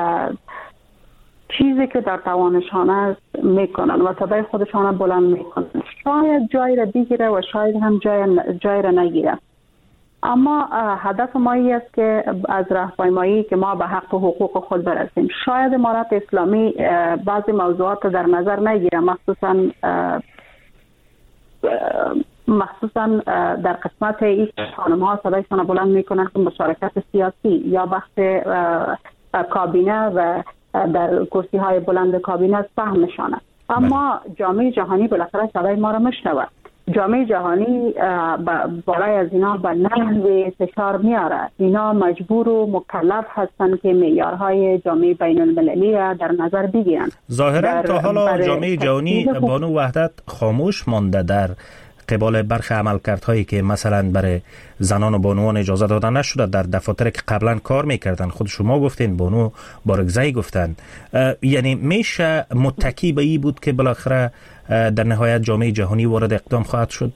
چیزی که در توانشان است میکنن و صدای خودشان بلند میکنن، شاید جایی را بگیره و شاید هم جایی را نگیره. اما هدف ما این است که از راهپیمایی که ما به حق و حقوق خود برسیم. شاید امارت اسلامی بعضی موضوعات در نظر نگیره، مخصوصا در قسمت این خانم ها صدایشان بلند میکنن که مشارکت سیاسی یا بخش کابینه و در کرسی های بلند کابینه فهمشانه. اما جامعه جهانی بالاخره صدای ما را میشنوه. جامعه جهانی برای از اینا به نحوی فشار میاره. اینا مجبور و مکلف هستن که معیارهای جامعه بین المللی را در نظر بگیرن. ظاهرا تا حالا جامعه جهانی بانو وحدت خاموش مانده در قبال برخی عملکردهایی که مثلا برای زنان و بانوان اجازه داده نشده در دفاتری که قبلا کار میکردن. خود شما گفتین، بانو بارگزایی گفتن. یعنی میشه متکی به این بود که بالاخره در نهایت جامعه جهانی وارد اقدام خواهد شد؟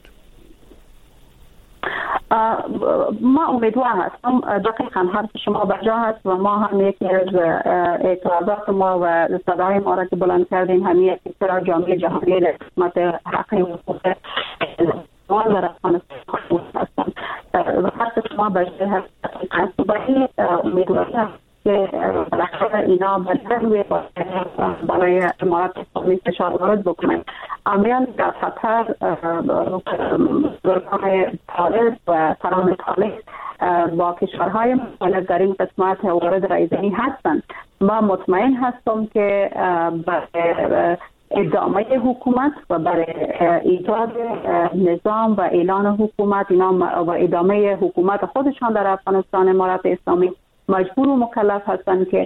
ما امیدوار هستم. دقیقاً حرف شما بجا هست و ما هم یکی از اعتراضات ما و صدای ما را که بلند کردیم همین است که چرا جامعه جهانی در قسمت حقی و حقوق در افغانستان خصوص هستند و حرف شما بجا هست. برای امیدواری هست که بالاخره اینا برای امارت اسلامی فشار وارد بکنن. عملیان در خطر گروه‌های طالب و سران طالب با کشورهای مختلف در این قسمت وارد رایزنی هستند. ما مطمئن هستم که برای ادامه حکومت و برای ایجاد نظام و اعلان حکومت اینا و ادامه حکومت خودشان در افغانستان امارت اسلامی مجبور و مکلف هستند که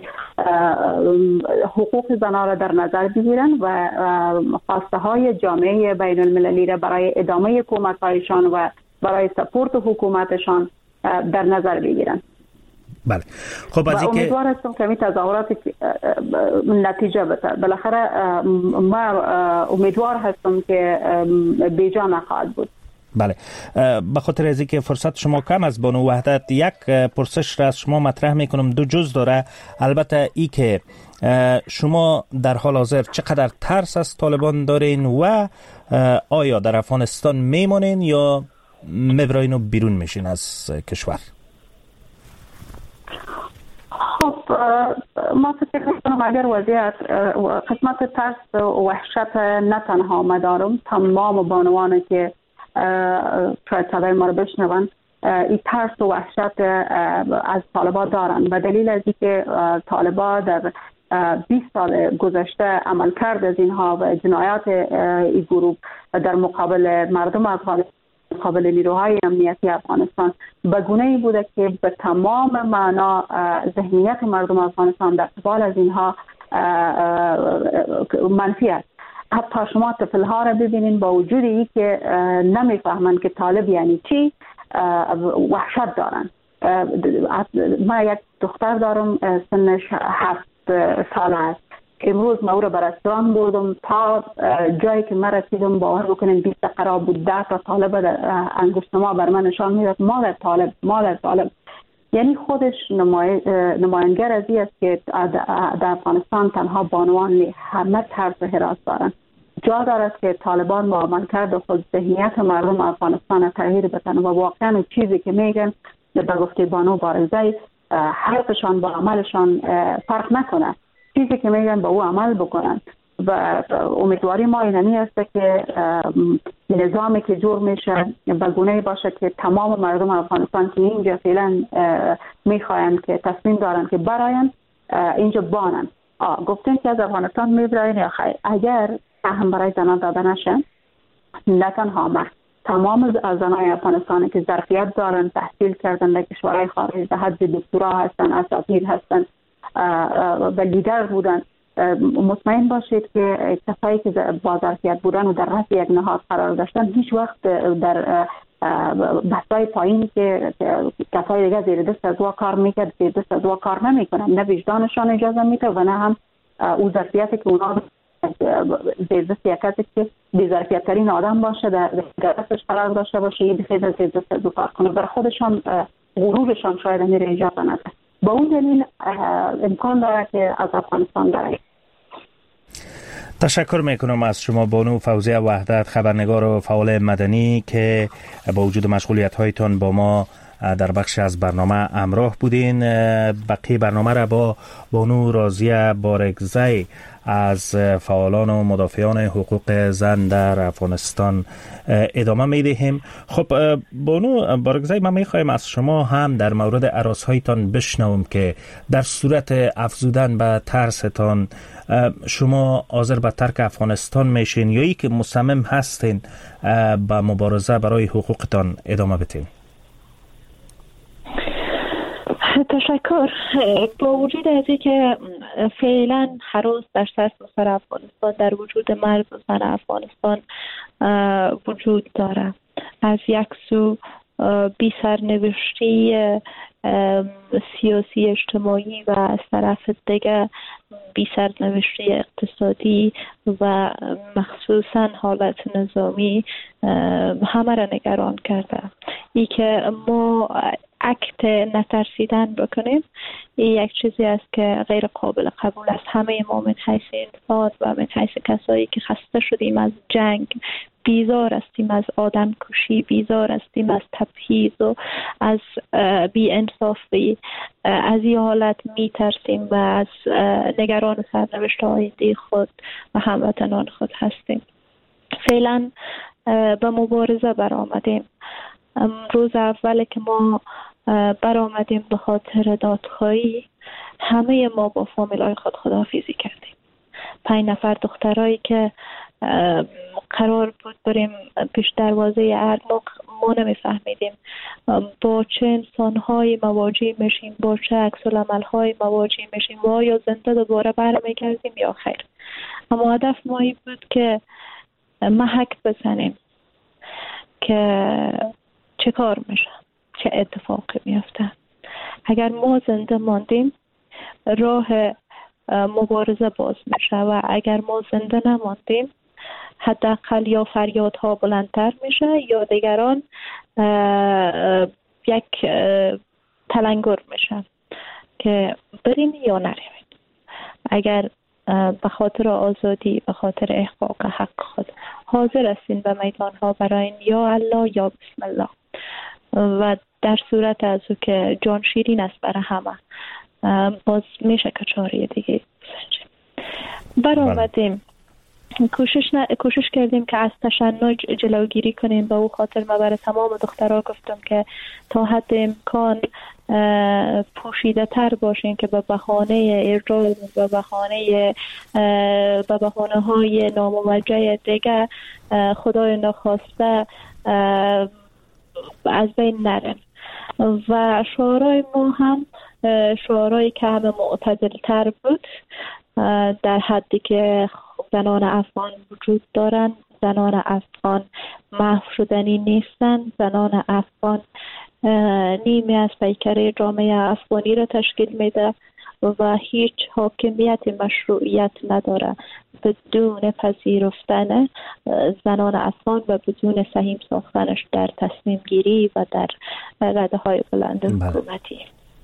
حقوق زنان را در نظر بگیرن و خواسته های جامعه بین المللی را برای ادامه حکومت‌هایشان و برای سپورت حکومتشان در نظر بگیرن. بله. خب از اینکه امیدوار هستم که این تظاهرات نتیجه بده. بالاخره ما امیدوار هستم که بیجا نخواهد بود. بله. به خاطر از اینکه فرصت شما کم از بانو وحدت، یک پرسش را از شما مطرح میکنم. دو جز داره. البته ای که شما در حال حاضر چقدر ترس از طالبان دارین و آیا در افغانستان میمانین یا میبراین و بیرون میشین از کشور؟ خب ما فکر میکنم اگر وضعیت قسمت ترس و وحشت نه تنها ما دارم، تمام بانوانی که شاید صدای ما رو بشنون این ترس و وحشت از طالبان دارن و دلیل از اینکه طالبان در 20 سال گذشته عمل کرد از اینها و جنایات این گروه در مقابل مردم افغانستان، مقابل نیروهای امنیتی افغانستان به گونه‌ای بوده که به تمام معنا ذهنیت مردم افغانستان در قبال از اینها منفی است. حتی شما طفل‌ها را ببینین با وجود این که نمیفهمن که طالب یعنی چی، وحشت دارن. ما یک دختر دارم سنش 7 ساله است. امروز ما او را به رستوران بردم تا جایی که من رسیدم باور بکنیم 20 دقیقه بود 10 تا طالب انگشت ما بر من نشان میداد مادر طالب. یعنی خودش نماینگر از این است که در افغانستان تنها بانوان همه ترس و هراس دارن. جا دارد که طالبان با عمل کرد و خود ذهنیت مردم افغانستان تغییر بدن و واقعا چیزی که میگن به گفته بانو بارگزایی حرفشان با عملشان فرق نکنه. چیزی که میگن با او عمل بکنن و امیدواری ما اینمی است که نظامی که جور میشه به گونه‌ای باشه که تمام مردم افغانستان که اینجا فعلا میخواین که تصمیم دارن که براین اینجا بانن. گفتیم که از افغانستان میبراین یا خیر. اگر هم برای زنان داده نشه، نه تنها ما تمام زنای افغانستانی که ظرفیت دارن، تحصیل کردن در کشورهای خارج، در حد دکترا هستن، اساتید هستن و لیدر بودن، مطمئن باشید که کسایی که با ظرفیت بودن و در رأس یک نهاد قرار داشتن هیچ وقت در بحثای پایین که کسای دیگه زیر دست از وا کار میکرد زیر دست از وا کار نمیکنن. نه وجدانشان اجازه میده و نه هم او ظرفیتی که اونا زیردست یک کسی که بی‌ظرفیت‌ترین آدم باشه، در دستش قرار داشته باشه، یه بخیر از زیردست دفاع کنه. برای خودشان غرورشان شاید میره اجازه نده. با اون دلیل امکان داره که از افغانستان برای. تشکر میکنم از شما بانو فوزیه وحدت، خبرنگار و فعال مدنی که با وجود مشغولیت هایتان با ما در بخش از برنامه همراه بودین. بقیه برنامه را با بانو راضیه بارگزی از فعالان و مدافعان حقوق زن در افغانستان ادامه میدهیم. خب بانو بارگزی، من میخوایم از شما هم در مورد هراس‌هایتان بشنوم که در صورت افزودن به ترستان شما حاضر به ترک افغانستان میشین یا ای که مصمم هستین به مبارزه برای حقوقتان ادامه بدین؟ تشکر. با وجود از اینکه فعلا هنوز در سراسر افغانستان در وجود مرد و زن افغانستان وجود داره، از یک سو بی سرنوشتی سیاسی اجتماعی و از طرف دیگه بی سرنوشتی اقتصادی و مخصوصا حالت نظامی همه را نگران کرده. ای که ما اکت نترسیدن بکنیم این یک چیزی است که غیر قابل قبول است. همه ما من حیث انسان و من حیث کسایی که خسته شدیم از جنگ، بیزار هستیم از آدم کشی، بیزار هستیم از تبعیض و از بی انصافی، از این حالت می ترسیم و از نگران سرنوشت آینده خود و هموطنان خود هستیم. فعلا به مبارزه برآمدیم. روز اول که ما برآمدیم به خاطر دادخواهی، همه ما با فامیلای خود خداحافظی کردیم. 5 نفر دخترایی که قرار بود بریم پیش دروازه ارگ، ما نمیفهمیدیم با چه انسان‌هایی مواجه میشیم، با چه عکس‌العمل‌هایی مواجه میشیم و آیا زنده دوباره برمیگردیم یا خیر. اما هدف ما این بود که محک بزنیم که چه کار میشه، چه اتفاقی میفته. اگر ما زنده ماندیم راه مبارزه باز میشه و اگر ما زنده نماندیم حداقل یا فریادها بلندتر میشه یا دیگران یک تلنگر میشه که بریم یا نریم. اگر به خاطر آزادی، به خاطر احقاق حق خود حاضر هستین به میدان ها برای یا الله یا بسم الله و در صورت از او که جان شیرین است برای همه، باز میشه که چاره دیگه برآمدیم. کوشش کردیم که از تشنج جلوگیری کنیم. به او خاطر ما برای تمام دخترها گفتم که تا حد امکان پوشیده تر باشین که به بهانه ارجاع و به بهانه های ناموجه دیگه خدای نخواسته از بین نرن. و شعارهای ما هم شعارهایی که همه معتدل تر بود، در حدی که زنان افغان وجود دارن، زنان افغان محو شدنی نیستن، زنان افغان نیمی از پیکره جامعه افغانی را تشکیل میده و هیچ حاکمیت مشروعیت نداره بدون پذیرفتن زنان افغان و بدون سهیم ساختنش در تصمیم گیری و در رده های بلند حکومتی.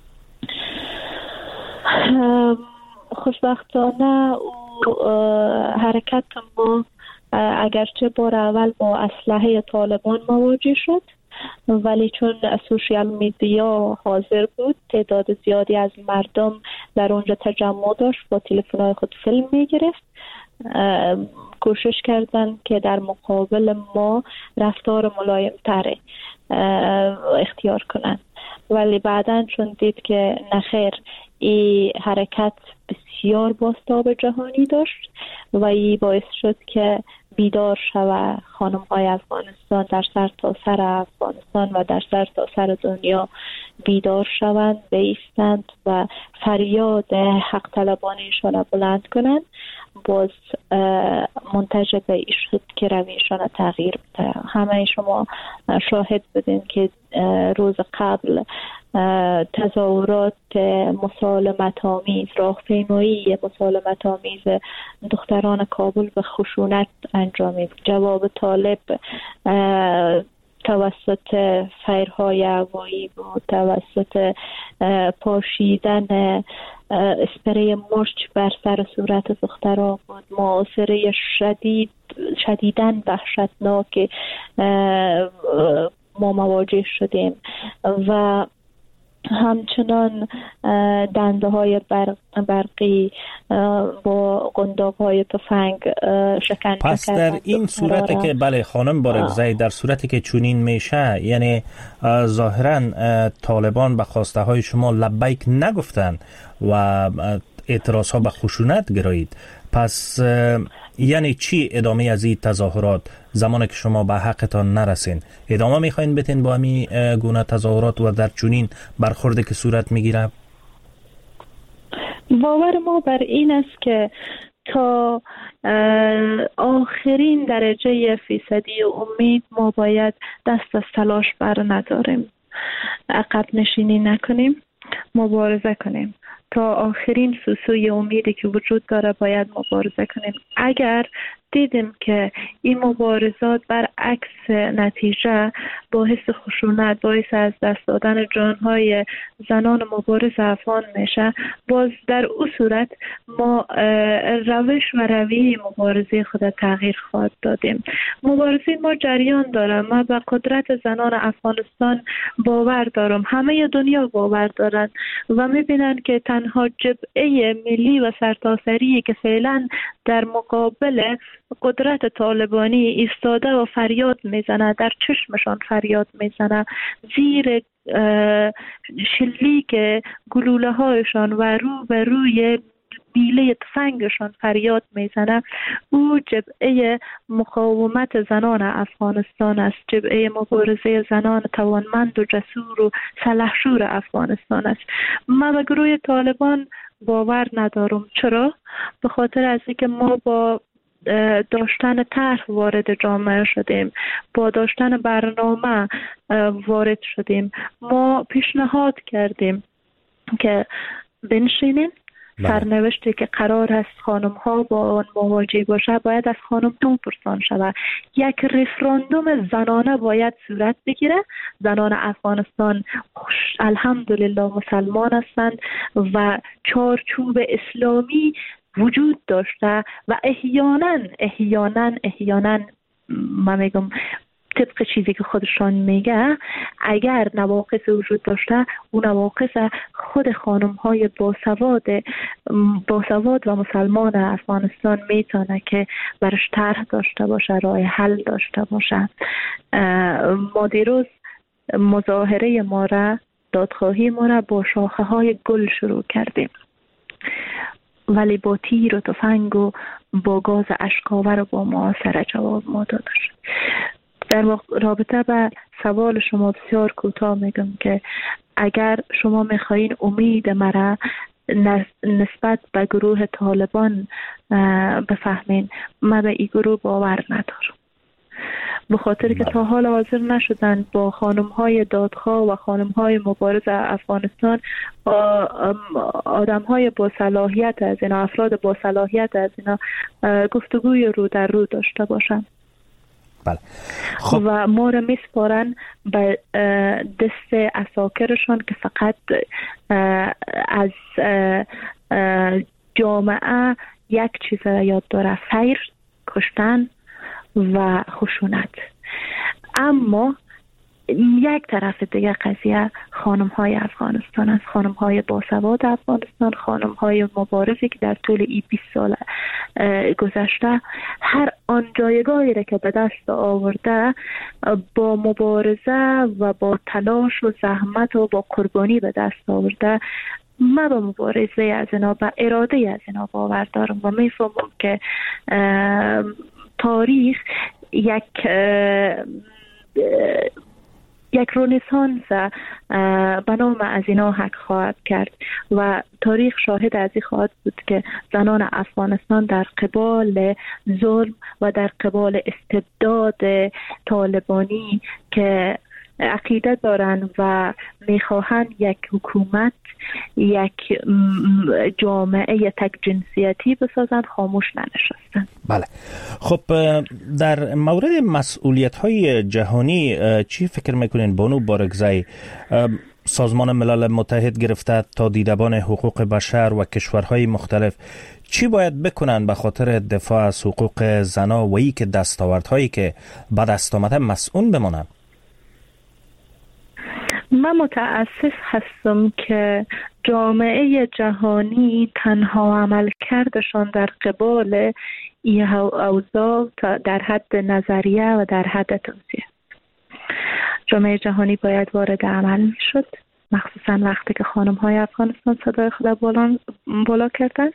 خوشبختانه حرکت ما اگرچه بار اول با اسلحه طالبان مواجه شد، ولی چون سوشیال میدیا حاضر بود، تعداد زیادی از مردم در اونجا تجمع داشت، با تلفن‌های خود فیلم میگرفت، کوشش کردن که در مقابل ما رفتار ملایم تر اختیار کنن. ولی بعداً چون دید که نخیر این حرکت بسیار بازتاب جهانی داشت و این باعث شد که بیدار شوه خانم‌های افغانستان در سرتاسر افغانستان و در سرتاسر دنیا بیدار شوند، بایستند و فریاد حق طلبانشان بلند کنند. باز منتج به این شد که رویشان تغییر بده. همه شما شاهد بودین که روز قبل تظاهرات مسالمت آمیز، راهپیمایی مسالمت آمیز دختران کابل به خشونت انجامید. جواب طالب توسط فیرهای هوایی بود، توسط پاشیدن اسپری مشت بر سر صورت دخترها بود. محاصره شدیداً وحشتناک ما مواجه شدیم و همچنان دنده های برقی با قنداق های تفنگ شکنجه. پس در این صورتی که بله خانم بارگزایی، در صورتی که چنین میشه، یعنی ظاهرا طالبان به خواسته های شما لبیک نگفتن و اعتراض ها به خشونت گرایید، پس یعنی چی ادامه از این تظاهرات زمانی که شما به حقتان نرسین؟ ادامه میخواین بتین با همین گونه تظاهرات و در چنین برخوردی که صورت میگیره؟ باور ما بر این است که تا آخرین درجه فیصدی امید ما باید دست از تلاش بر نداریم، عقب نشینی نکنیم، مبارزه کنیم. تا آخرین سوسوی امیدی که وجود داره باید مبارزه کنیم. اگر دیدیم که این مبارزات برعکس نتیجه باعث خشونت، باعث از دست دادن جانهای زنان مبارز افغان میشه، باز در اون صورت ما روش و رویه مبارزه خود تغییر خواهد دادیم. مبارزه ما جریان داره. ما به قدرت زنان افغانستان باور دارم، همه دنیا باور دارن و میبینن که تنها جبهه ملی و سرتاسری که فعلا در مقابل قدرت طالبانی ایستاده و فریاد میزنه، در چشمشان فریاد میزنه، زیر شلیک گلوله هایشان و رو به روی بیله تفنگشان فریاد میزنه، او جبهه مقاومت زنان افغانستان است، جبهه مبارزه زنان توانمند و جسور و سلحشور افغانستان است. ما به گروه طالبان باور ندارم. چرا؟ به خاطر از اینکه ما با داشتن طرح وارد جامعه شدیم، با داشتن برنامه وارد شدیم. ما پیشنهاد کردیم که بنشینیم، سرنوشتی که قرار است خانم ها با آن مواجه باشه باید از خانم ها پرسان شود. یک رفراندوم زنانه باید صورت بگیره. زنان افغانستان الحمدلله مسلمان هستند و چارچوب اسلامی وجود داشته و احیانا من میگم طبق چیزی که خودشان میگه، اگر نواقص وجود داشته، اون نواقص خود خانم های باسواد و مسلمان افغانستان میتونه که برش طرح داشته باشه، راه حل داشته باشه. ما دیروز مظاهره ما را، دادخواهی ما را با شاخه های گل شروع کردیم، ولی با تیر و تفنگ و با گاز اشکاور و با محاصره جواب ما داده شد. در رابطه به سوال شما بسیار کوتاه میگم که اگر شما میخواین امید مرا نسبت به گروه طالبان بفهمین، من به این گروه باور ندارم، به خاطر که تا حال حاضر نشدن با خانم‌های دادخواه و خانم‌های مبارز افغانستان آدم‌های با صلاحیت از اینا، افراد با صلاحیت از اینا گفتگوی رو در رو داشته باشن. بله. خب. و ما را میسپارن به دست اساکرشان که فقط از جامعه یک چیز را یاد داره: فیر، کشتن و خشونت. اما یک طرف دیگه قضیه خانم‌های افغانستان است، خانم‌های باسواد افغانستان، خانم‌های مبارزی که در طول 20 سال گذشته هر آن جایگاهی را که به دست آورده با مبارزه و با تلاش و زحمت و با قربانی به دست آورده. من به مبارزه از اینا، به اراده از اینا باور دارم و میفهمم که تاریخ یک رنسانس به نام از اینا حک خواهد کرد و تاریخ شاهد از این خواهد بود که زنان افغانستان در قبال ظلم و در قبال استبداد طالبانی که عقیده دارن و میخواهند یک حکومت، یک جامعه تک جنسیتی بسازند، خاموش ننشستن. بله. خب در مورد مسئولیت‌های جهانی چی فکر میکنین بانو بارگزای؟ سازمان ملل متحد گرفته تا دیدبان حقوق بشر و کشورهای مختلف چی باید بکنن به خاطر دفاع از حقوق زنا و ای که دستاوردهایی که به دست آمده مسئول بمانند؟ من متاسف هستم که جامعه جهانی تنها عمل کردشان در قبال این اوضاع در حد نظریه و در حد توصیه. جامعه جهانی باید وارد عمل می شد، مخصوصا وقتی که خانم های افغانستان صدای خود بالا کردن.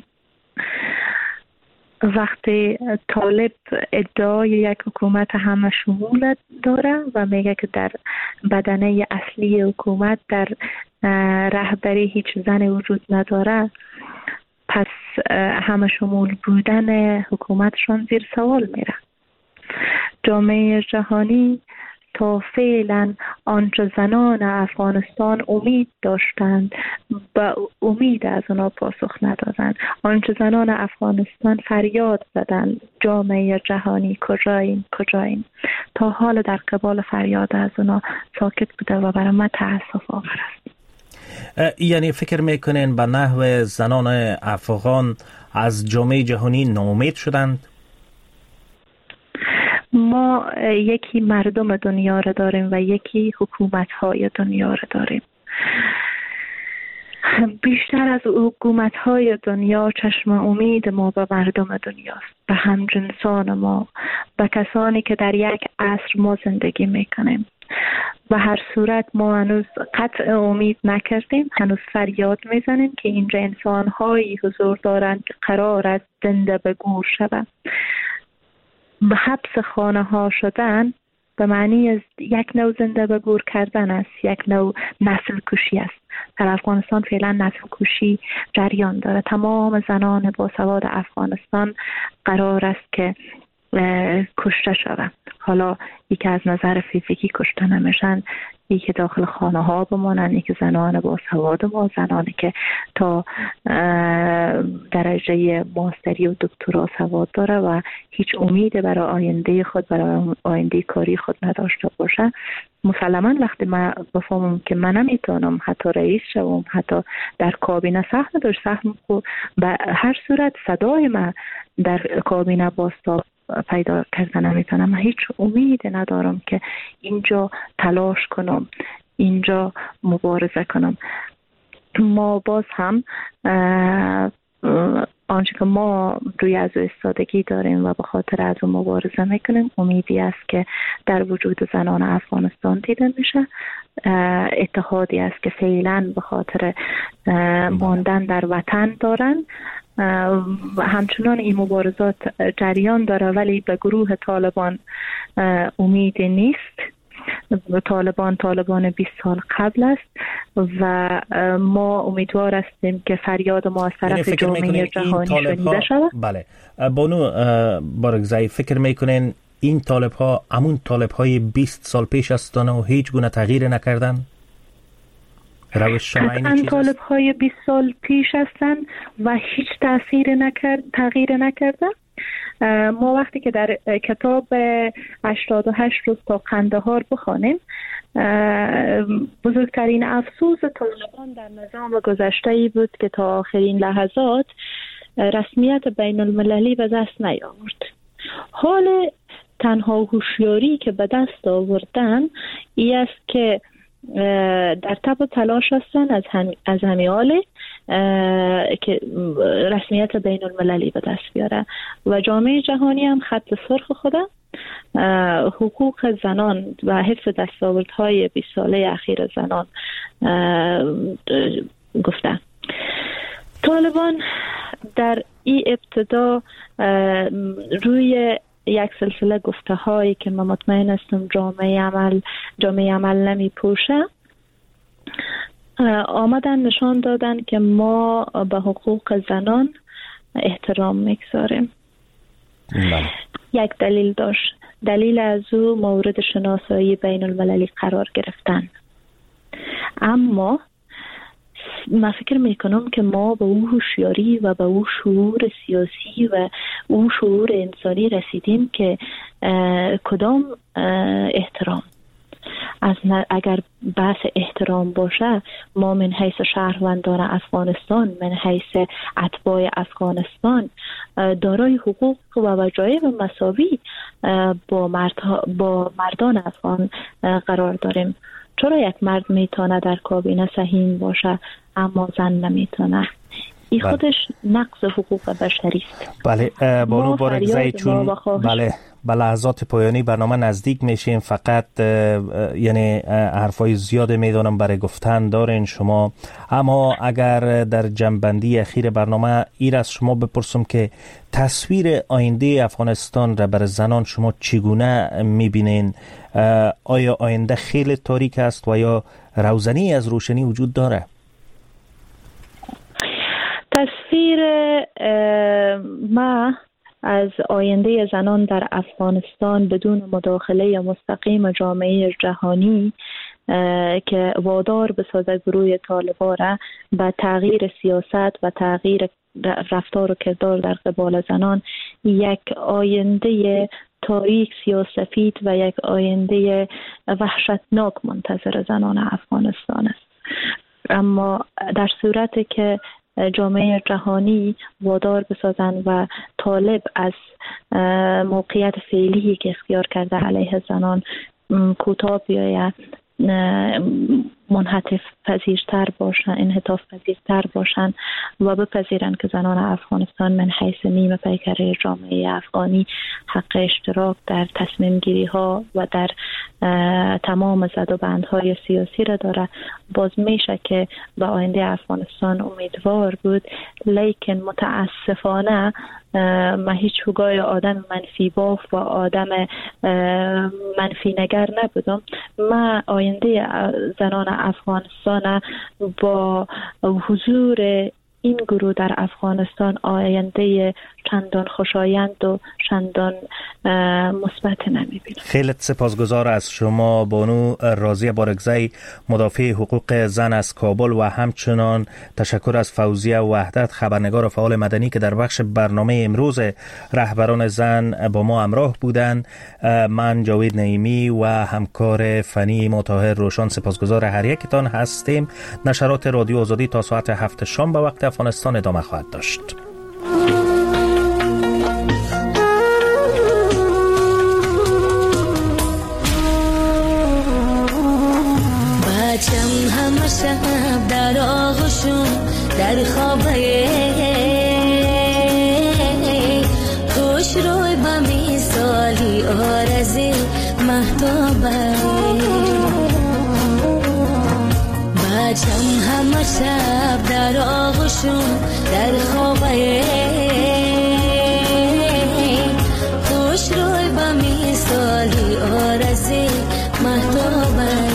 وقتی طالب ادعای یک حکومت همه شمول داره و میگه که در بدنه اصلی حکومت در رهبری هیچ زن وجود نداره، پس همه شمول بودن حکومتشون زیر سوال میره. جامعه جهانی تا فعلا آنچه زنان افغانستان امید داشتند به امید از اونا پاسخ ندادند. آنچه زنان افغانستان فریاد زدند جامعه جهانی کجاییم، تا حال در قبال فریاد از اونا ساکت بوده و برای من تأسف آور است. یعنی فکر میکنین به نحو زنان افغان از جامعه جهانی ناامید شدند؟ ما یکی مردم دنیا را داریم و یکی حکومت‌های دنیا را داریم. بیشتر از حکومت‌های دنیا چشم امید ما به مردم دنیاست، به همجنسان ما، به کسانی که در یک عصر ما زندگی میکنیم. به هر صورت ما هنوز قطع امید نکردیم، هنوز فریاد میزنیم که اینجا انسان‌هایی حضور دارند که قرار است زنده به گور شوند. به حبس خانه ها شدن به معنی از یک نوع زنده به گور کردن است، یک نوع نسل کشی است. در افغانستان فعلا نسل کشی جریان داره. تمام زنان باسواد افغانستان قرار است که کشته شوند. حالا یکی از نظر فیزیکی کشته نمیشن، یکی داخل خانه ها بمانند، یکی زنان باسواد ما، زنانی که تا درجه ماستری و دکترا سواد داره و هیچ امید برای آینده خود، برای آینده کاری خود نداشته باشه. مسلما وقتی من بفهمم که من نمیتونم حتی رئیس شوم، حتی در کابینه سهم داشت، به هر صورت صدای من در کابینه باستا پیدا کردن نمیتونم. من هیچ امید ندارم که اینجا تلاش کنم، اینجا مبارزه کنم. ما باز هم آنچه که ما روی از ایستادگی داریم و به خاطر از اون مبارزه میکنیم، امیدی است که در وجود زنان افغانستان دیده میشه. اتحادی است که فعلا به خاطر ماندن در وطن دارن و همچنان این مبارزات جریان داره، ولی به گروه طالبان امیدی نیست. طالبان 20 سال قبل است و ما امیدوار هستیم که فریاد ما از طرف جامعه جهانی شنیده شود. بله. بانو بارگزای، فکر میکنین این طالب ها همون طالب های 20 سال پیش هستند و هیچ گونه تغییر نکردن؟ قطعاً طالب های 20 سال پیش هستند و هیچ تغییر نکردن. ما وقتی که در کتاب 88 روز تا قندهار بخوانیم، بزرگترین افسوس طالبان در نظام گذشته ای بود که تا آخرین لحظات رسمیت بین المللی به دست نیاورد. حال تنها هوشیاری که به دست آوردن ای است که در تب و تلاش هستن از همین حال که رسمیت بین المللی به دست بیاره و جامعه جهانی هم خط سرخ خودم حقوق زنان و حفظ دستاوردهای 20 ساله اخیر زنان گفتن. طالبان در این ابتدا روی یک سلسله گفته هایی که من مطمئن هستم جامعه عمل نمی پوشه آمدن نشان دادن که ما به حقوق زنان احترام میگذاریم. یک دلیل داشت. دلیل از او مورد شناسایی بین المللی قرار گرفتن. اما من فکر میکنم که ما به او هوشیاری و به او شعور سیاسی و او شعور انسانی رسیدیم که کدام احترام. اگر بحث احترام باشه، ما من حیث شهروندان افغانستان، من حیث اتباع افغانستان دارای حقوق و وظایف مساوی با مردان افغان قرار داریم. چرا یک مرد میتونه در کابینه سهیم باشه اما زن نمیتونه؟ این خودش نقض حقوق بشری است. بله بانو بارگزایی، چون بله به لحظات پایانی برنامه نزدیک میشیم، فقط یعنی حرفای زیاد میدونم برای گفتن دارین شما، اما اگر در جنبندی اخیر برنامه ایر از شما بپرسم که تصویر آینده افغانستان را برای زنان شما چگونه میبینین؟ آیا آینده خیلی تاریک است و یا روزنی از روشنی وجود داره؟ تصویر ما از آینده زنان در افغانستان بدون مداخله مستقیم جامعه جهانی که وادار بسازد گروه طالبان را به تغییر سیاست و تغییر رفتار و کردار در قبال زنان، یک آینده تاریک سیاه‌سفید و یک آینده وحشتناک منتظر زنان افغانستان است. اما در صورتی که جامعه جهانی وادار بسازند و طالب از موقعیت فعلی که اختیار کرده علیه زنان کوتاه بیاید، منحطف پذیرتر باشن، انحطاف پذیرتر باشن و بپذیرند که زنان افغانستان من حیث نیم پیکره جامعه افغانی حق اشتراک در تصمیم گیری ها و در تمام زدوبندهای سیاسی را داره، باز میشه که به آینده افغانستان امیدوار بود. لیکن متاسفانه من هیچ وگای آدم منفی باف و آدم منفی نگر نبودم. من آینده زنان افغانستان با حضور این گروه در افغانستان آینده چندان خوشایند و چندان مثبت نمیبینم. خیلی سپاسگزار از شما بانو راضیه بارگزایی، مدافع حقوق زن از کابل، و همچنان تشکر از فوزیه وحدت، خبرنگار و فعال مدنی که در بخش برنامه امروز رهبران زن با ما همراه بودند. من جاوید نعیمی و همکار فنی طاهر روشن سپاسگزار هر یکتان هستیم. نشرات رادیو آزادی تا ساعت 7 شام به وقت افغانستان ادامه خواهد داشت. بچم همه شب در آغوشم در خوابه خوش روی با میسالی آرزی محتابه بچم همه شب در آغوشم در خوابه خوش روی با میسالی آرزی محتابه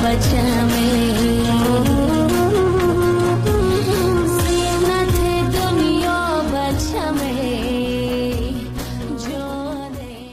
بچم